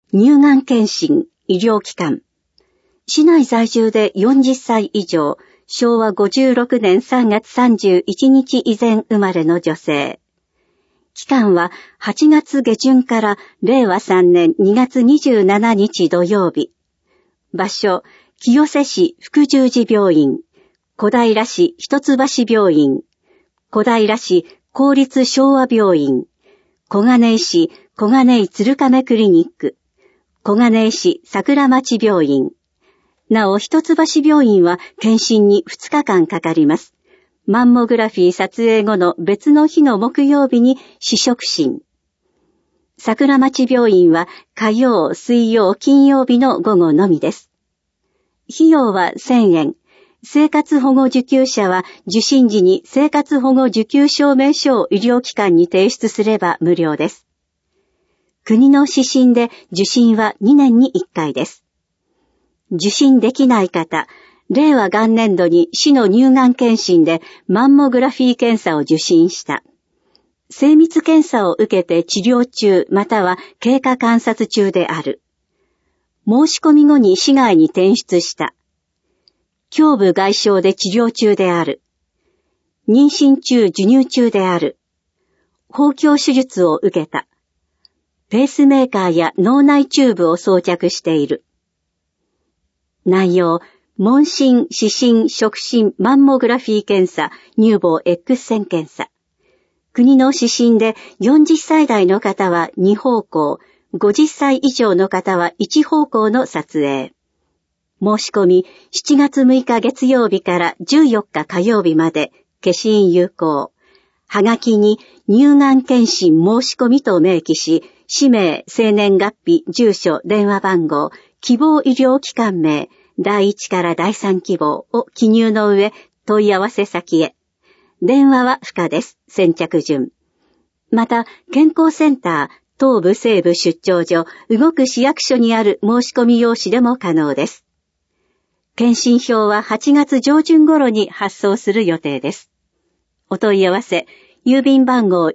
乳がん検診、医療機関。市内在住で40歳以上、昭和56年3月31日以前生まれの女性。期間は8月下旬から令和3年2月27日土曜日。場所、清瀬市福十字病院、小平市一橋病院、小平市公立昭和病院、小金井市小金井鶴亀クリニック、小金井市桜町病院。なお、一橋病院は検診に2日間かかります。マンモグラフィー撮影後の別の日の木曜日に試食診。桜町病院は火曜、水曜、金曜日の午後のみです。費用は1000円。生活保護受給者は受診時に生活保護受給証明書を医療機関に提出すれば無料です。国の指針で受診は2年に1回です。受診できない方、令和元年度に市の乳がん検診でマンモグラフィー検査を受診した。精密検査を受けて治療中または経過観察中である。申し込み後に市外に転出した。胸部外傷で治療中である。妊娠中授乳中である。包協手術を受けた。ペースメーカーや脳内チューブを装着している。内容、問診、視診、触診、マンモグラフィー検査、乳房 X 線検査。国の指針で40歳代の方は2方向、50歳以上の方は1方向の撮影。申し込み7月6日月曜日から14日火曜日まで、消印有効。はがきに乳がん検診申し込みと明記し、氏名、生年月日、住所、電話番号、希望医療機関名、第1から第3希望を記入の上、問い合わせ先へ。電話は不可です。先着順。また、健康センター、東部西部出張所、動く市役所にある申し込み用紙でも可能です。検診票は8月上旬頃に発送する予定です。お問い合わせ、郵便番号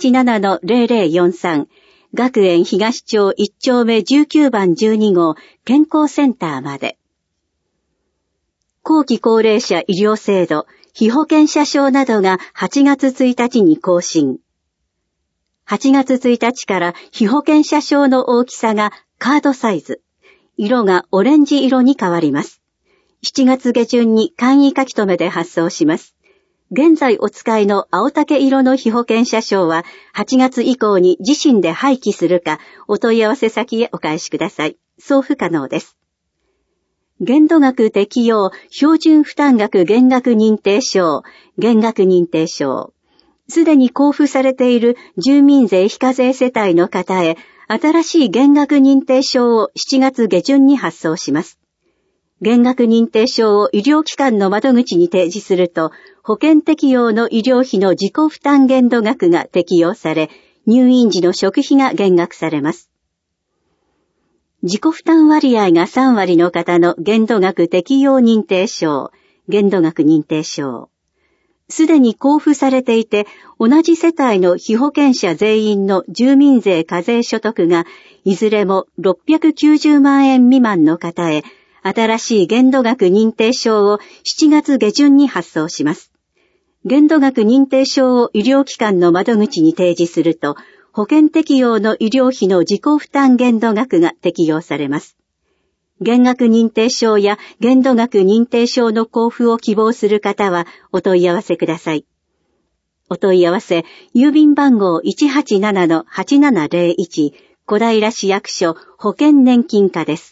187-0043、学園東町1丁目19番12号健康センターまで。後期高齢者医療制度、被保険者証などが8月1日に更新。8月1日から被保険者証の大きさがカードサイズ、色がオレンジ色に変わります。7月下旬に簡易書き留めで発送します。現在お使いの青竹色の被保険者証は8月以降に自身で廃棄するかお問い合わせ先へお返しください。送付可能です。限度額適用標準負担額減額認定証、減額認定証。すでに交付されている住民税非課税世帯の方へ新しい減額認定証を7月下旬に発送します。減額認定証を医療機関の窓口に提示すると、保険適用の医療費の自己負担限度額が適用され、入院時の食費が減額されます。自己負担割合が3割の方の限度額適用認定証、限度額認定証。すでに交付されていて、同じ世帯の被保険者全員の住民税課税所得が、いずれも690万円未満の方へ、新しい限度額認定証を7月下旬に発送します。限度額認定証を医療機関の窓口に提示すると、保険適用の医療費の自己負担限度額が適用されます。減額認定証や限度額認定証の交付を希望する方はお問い合わせください。お問い合わせ、郵便番号 187-8701 小平市役所保険年金課です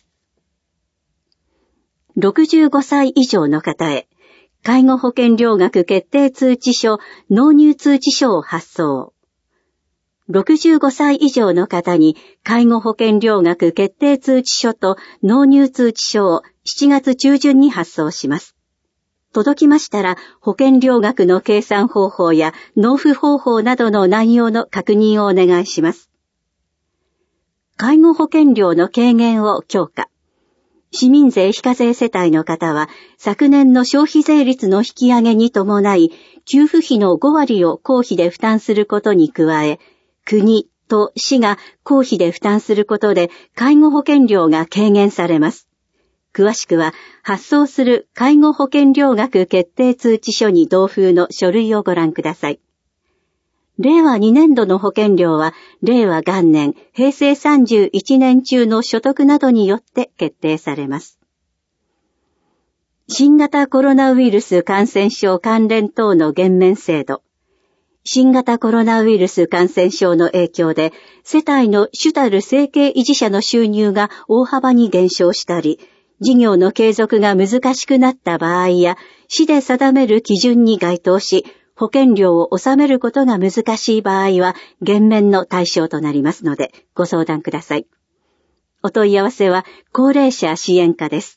。65歳以上の方へ、介護保険料額決定通知書、納入通知書を発送。65歳以上の方に介護保険料額決定通知書と納入通知書を7月中旬に発送します。届きましたら保険料額の計算方法や納付方法などの内容の確認をお願いします。介護保険料の軽減を強化。市民税非課税世帯の方は昨年の消費税率の引き上げに伴い給付費の5割を公費で負担することに加え、国、 と市が公費で負担することで介護保険料が軽減されます。詳しくは発送する介護保険料額決定通知書に同封の書類をご覧ください。令和2年度の保険料は令和元年、平成31年中の所得などによって決定されます。新型コロナウイルス感染症関連等の減免制度。新型コロナウイルス感染症の影響で世帯の主たる生計維持者の収入が大幅に減少したり、事業の継続が難しくなった場合や、市で定める基準に該当し、保険料を納めることが難しい場合は、減免の対象となりますので、ご相談ください。お問い合わせは、高齢者支援課です。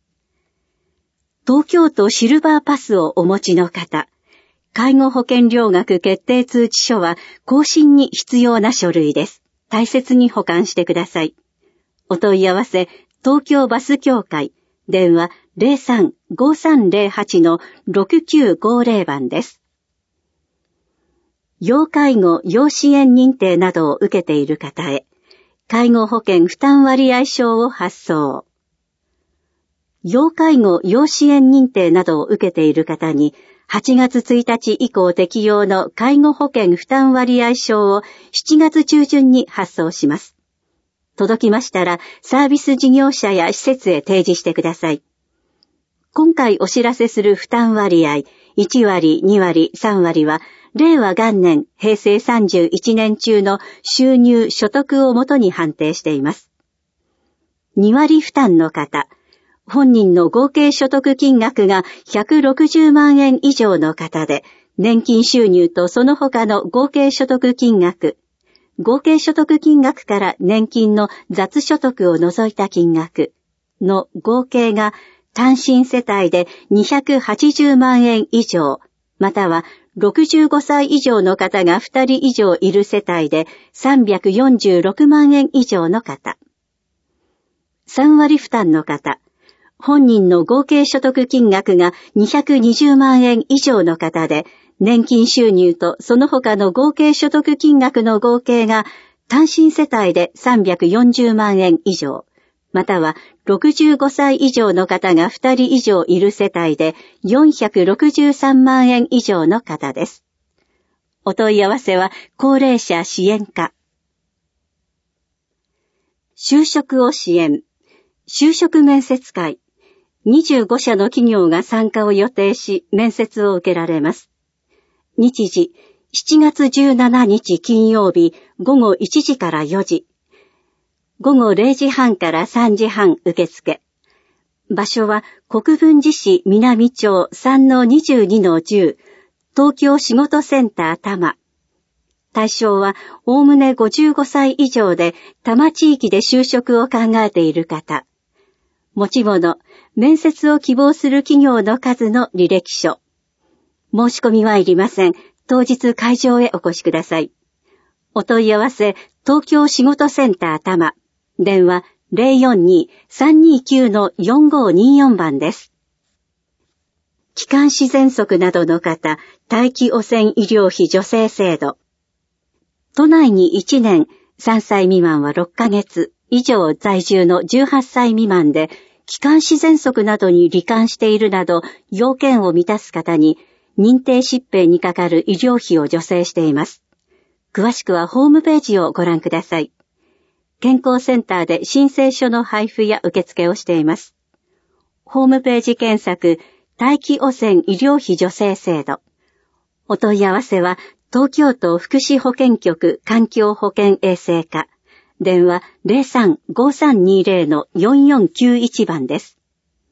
東京都シルバーパスをお持ちの方、介護保険料額決定通知書は、更新に必要な書類です。大切に保管してください。お問い合わせ、東京バス協会、電話 03-5308-6950 番です。要介護・要支援認定などを受けている方へ、介護保険負担割合証を発送。要介護・要支援認定などを受けている方に、8月1日以降適用の介護保険負担割合証を7月中旬に発送します。届きましたら、サービス事業者や施設へ提示してください。今回お知らせする負担割合、1割、2割、3割は、令和元年、平成31年中の収入・所得をもとに判定しています。2割負担の方、本人の合計所得金額が160万円以上の方で、年金収入とその他の合計所得金額、合計所得金額から年金の雑所得を除いた金額の合計が単身世帯で280万円以上、または65歳以上の方が2人以上いる世帯で346万円以上の方。3割負担の方。本人の合計所得金額が220万円以上の方で、年金収入とその他の合計所得金額の合計が単身世帯で340万円以上、または65歳以上の方が2人以上いる世帯で463万円以上の方です。お問い合わせは高齢者支援課。就職を支援。就職面接会。25社の企業が参加を予定し、面接を受けられます。日時、7月17日金曜日午後1時から4時。午後0時半から3時半受付。場所は国分寺市南町 3-22-10 東京仕事センター多摩。対象はおおむね55歳以上で多摩地域で就職を考えている方。持ち物、面接を希望する企業の数の履歴書。申し込みはいりません。当日会場へお越しください。お問い合わせ、東京仕事センター多摩。電話 042-329-4524 番です。気管支喘息などの方、待機汚染医療費助成制度。都内に1年、3歳未満は6ヶ月以上在住の18歳未満で、気管支喘息などに罹患しているなど、要件を満たす方に、認定疾病にかかる医療費を助成しています。詳しくはホームページをご覧ください。健康センターで申請書の配布や受付をしています。ホームページ検索、待機汚染医療費助成制度。お問い合わせは、東京都福祉保健局環境保健衛生課。電話 03-5320-4491 番です。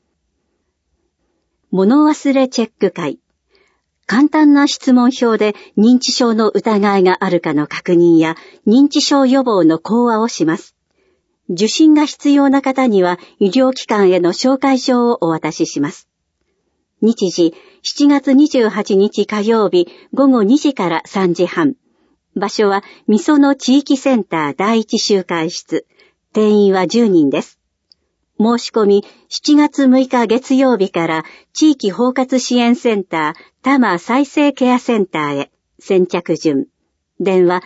物忘れチェック会。簡単な質問票で認知症の疑いがあるかの確認や認知症予防の講話をします。受診が必要な方には医療機関への紹介状をお渡しします。日時、7月28日火曜日午後2時から3時半。場所はみその地域センター第一集会室。定員は10人です。申し込み7月6日月曜日から地域包括支援センター多摩再生ケアセンターへ先着順。 電話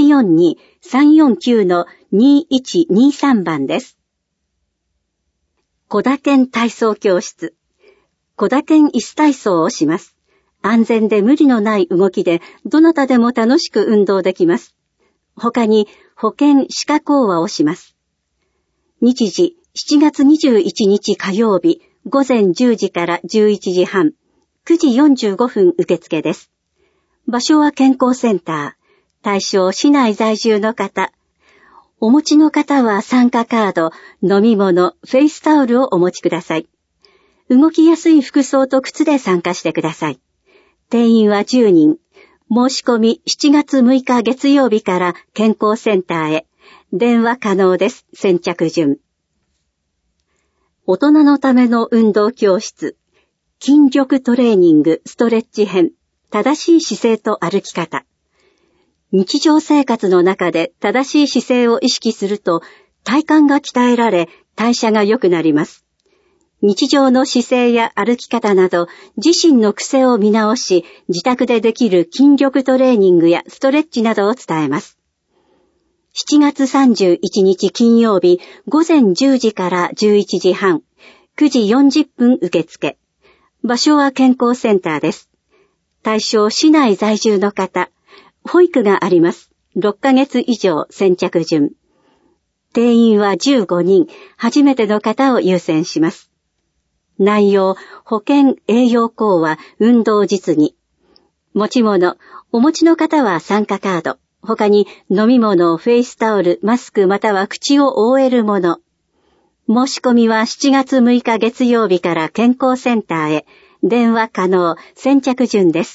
042-349-2123番です。小田健体操教室。小田健椅子体操をします。安全で無理のない動きでどなたでも楽しく運動できます。他に保健歯科講話をします。日時7月21日火曜日午前10時から11時半、9時45分受付です。場所は健康センター。対象市内在住の方。お持ちの方は参加カード、飲み物、フェイスタオルをお持ちください。動きやすい服装と靴で参加してください。定員は10人。申し込み7月6日月曜日から健康センターへ。電話可能です。先着順。大人のための運動教室。筋力トレーニングストレッチ編。正しい姿勢と歩き方。日常生活の中で正しい姿勢を意識すると体幹が鍛えられ代謝が良くなります。日常の姿勢や歩き方など自身の癖を見直し自宅でできる筋力トレーニングやストレッチなどを伝えます。7月31日金曜日午前10時から11時半、9時40分受付。場所は健康センターです。対象市内在住の方。保育があります。6ヶ月以上先着順。定員は15人。初めての方を優先します。内容、保健、栄養講話、運動実技。持ち物、お持ちの方は参加カード。他に飲み物、フェイスタオル、マスクまたは口を覆えるもの。申し込みは7月6日月曜日から健康センターへ。電話可能、先着順です。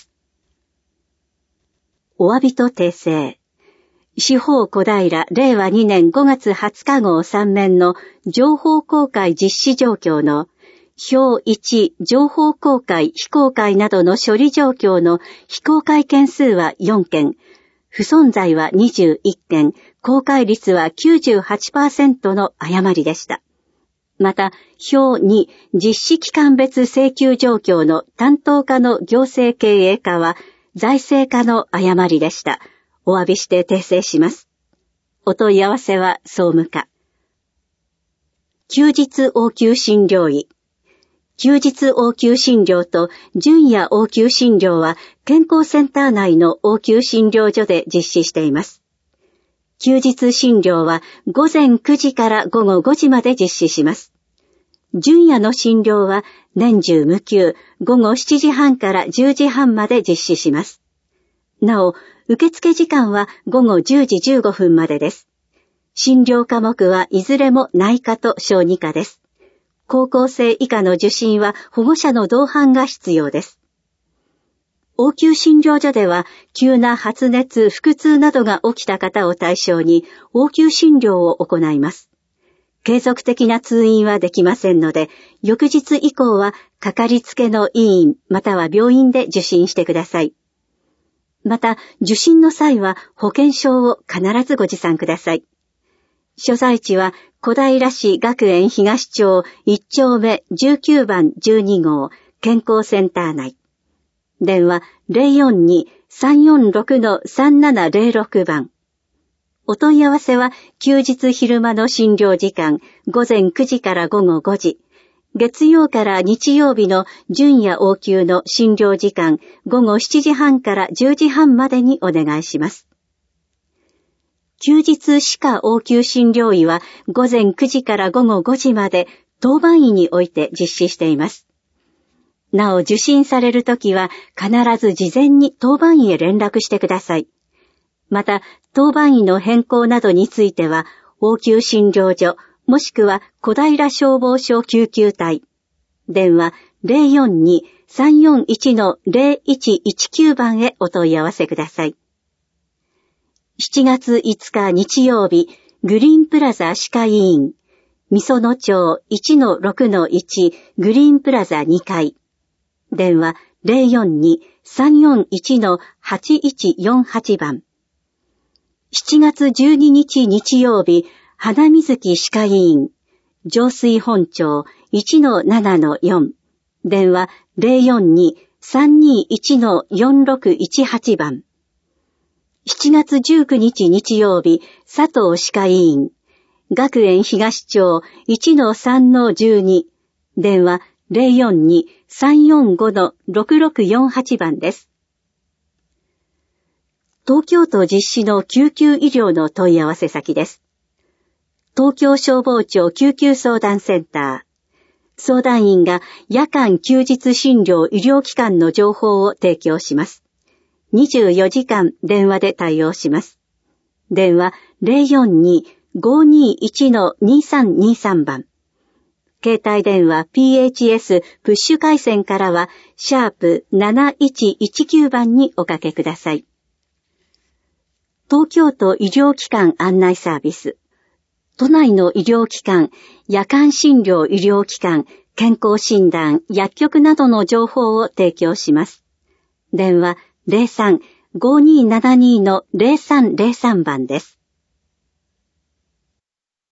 お詫びと訂正。司法小平令和2年5月20日号3面の情報公開実施状況の表1情報公開非公開などの処理状況の非公開件数は4件、不存在は21件、公開率は 98% の誤りでした。また、表2実施機関別請求状況の担当課の行政経営課は財政課の誤りでした。お詫びして訂正します。お問い合わせは総務課。休日応急診療医。休日応急診療と準夜応急診療は健康センター内の応急診療所で実施しています。休日診療は午前9時から午後5時まで実施します。準夜の診療は年中無休、午後7時半から10時半まで実施します。なお、受付時間は午後10時15分までです。診療科目はいずれも内科と小児科です。高校生以下の受診は保護者の同伴が必要です。応急診療所では急な発熱、腹痛などが起きた方を対象に応急診療を行います。継続的な通院はできませんので、翌日以降はかかりつけの医院または病院で受診してください。また、受診の際は保険証を必ずご持参ください。所在地は小平市学園東町1丁目19番12号健康センター内。電話 042-346-3706 番。お問い合わせは休日昼間の診療時間午前9時から午後5時。月曜から日曜日の準夜応急の診療時間午後7時半から10時半までにお願いします。休日歯科応急診療医は午前9時から午後5時まで当番医において実施しています。なお受診されるときは必ず事前に当番医へ連絡してください。また当番医の変更などについては応急診療所もしくは小平消防署救急隊。電話 042-341-0119 番へお問い合わせください。7月5日日曜日、グリーンプラザ歯科医院、みその町 1-6-1 グリーンプラザ2階。電話 042-341-8148 番。7月12日日曜日、花水木歯科医院、上水本町 1-7-4。電話 042-321-4618 番。 7月19日日曜日、佐藤歯科医院。学園東町 1-3-12。電話042-345-6648番です。東京都実施の救急医療の問い合わせ先です。東京消防庁救急相談センター。相談員が夜間休日診療医療機関の情報を提供します。24時間電話で対応します。電話042-521-2323番。携帯電話 PHS プッシュ回線からは#7119番におかけください。東京都医療機関案内サービス。都内の医療機関、夜間診療医療機関、健康診断、薬局などの情報を提供します。電話03-5272-0303番です。